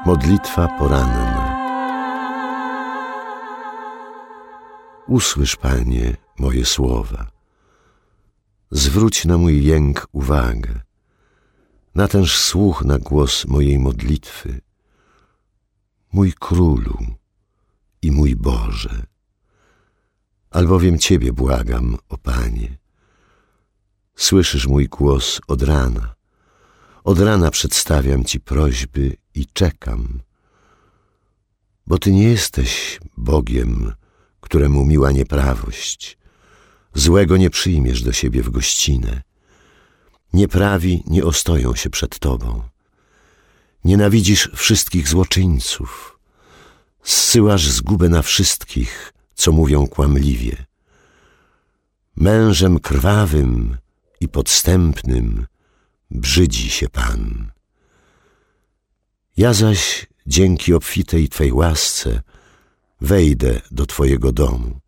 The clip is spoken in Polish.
Modlitwa poranna. Usłysz, Panie, moje słowa. Zwróć na mój jęk uwagę. Natęż słuch na głos mojej modlitwy. Mój Królu i mój Boże. Albowiem Ciebie błagam, o Panie. Słyszysz mój głos od rana. Od rana przedstawiam Ci prośby i czekam. Bo Ty nie jesteś Bogiem, któremu miła nieprawość. Złego nie przyjmiesz do siebie w gościnę. Nieprawi nie ostoją się przed Tobą. Nienawidzisz wszystkich złoczyńców. Zsyłasz zgubę na wszystkich, co mówią kłamliwie. Mężem krwawym i podstępnym brzydzi się Pan. Ja zaś dzięki obfitej Twej łasce wejdę do Twojego domu.